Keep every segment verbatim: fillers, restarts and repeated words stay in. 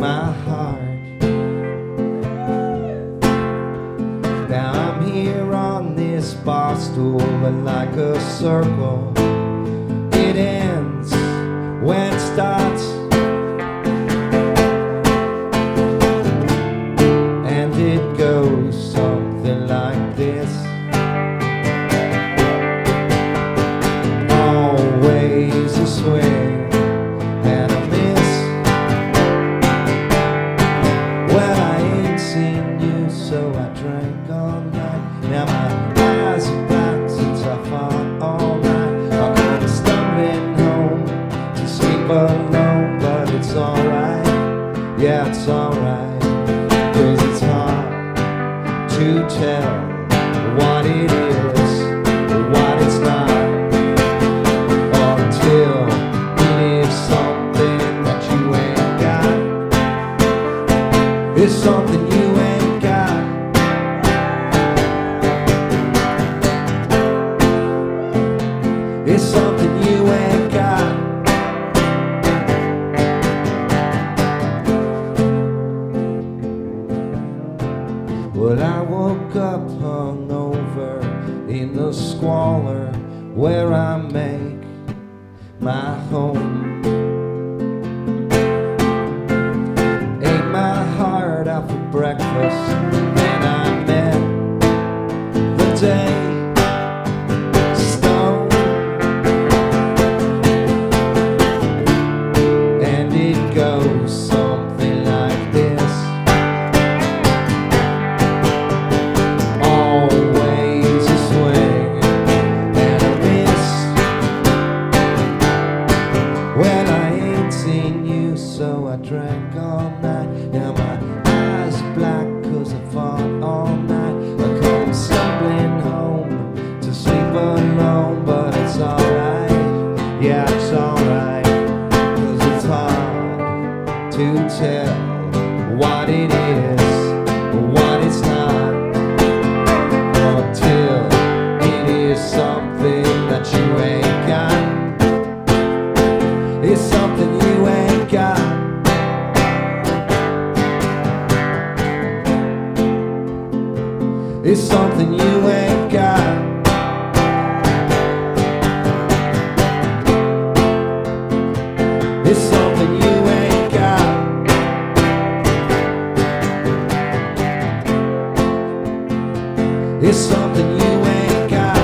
my heart. Now I'm here on this bar stool, and like a circle, it ends when it starts. And it goes something like this. Always a swing and a miss. Well, I ain't seen you, so I drank all night. Now my eyes are black since I fought all night. I come stumbling home to sleep alone, but it's alright, yeah, it's alright. Cause it's hard to tell what it is, what it's not, until it is something that you ain't got. It's something you ain't got. It's something you ain't got. Well, I woke up hungover in the squalor where I make my home. Ate my heart out for breakfast, and I met the day stone. And it goes something like this. Always a swing and a miss. Well, I ain't seen you, so I drank all night. Now my eyes are black cause I fought all night. I come stumbling home to sleep alone, but it's alright, yeah, it's alright. Cause it's hard to tell what it is, what it's not, until it is something that you ain't got. It's something you ain't got. It's something you ain't got. It's something you ain't got. It's something you ain't got.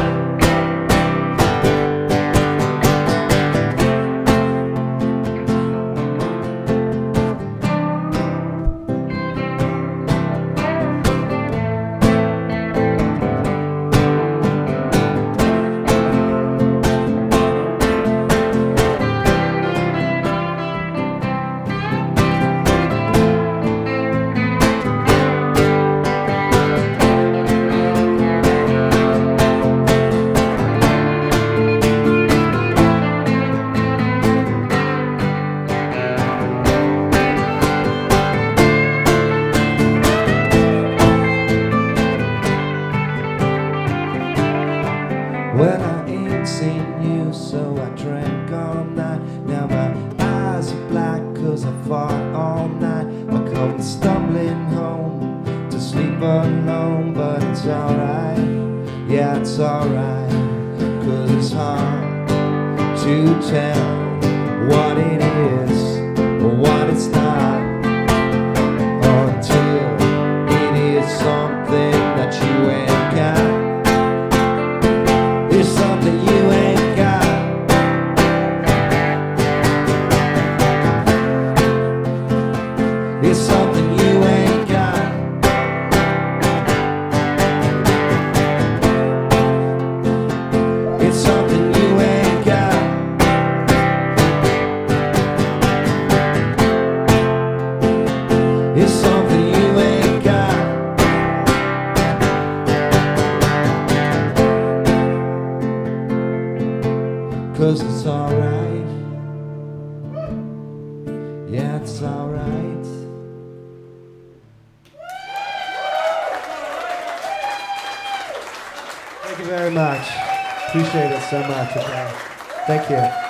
Well, I ain't seen you, so I drank all night. Now my eyes are black cause I fought all night. I come stumbling home to sleep alone, but it's alright, yeah, it's alright. Cause it's hard to tell what it is or what it's not, until it is something that you ain't got. It's something you ain't got. It's something you ain't got. It's something you ain't got. It's something you ain't got. Cause it's alright, yeah, it's alright. Thank you very much. Appreciate it so much. Okay. Thank you.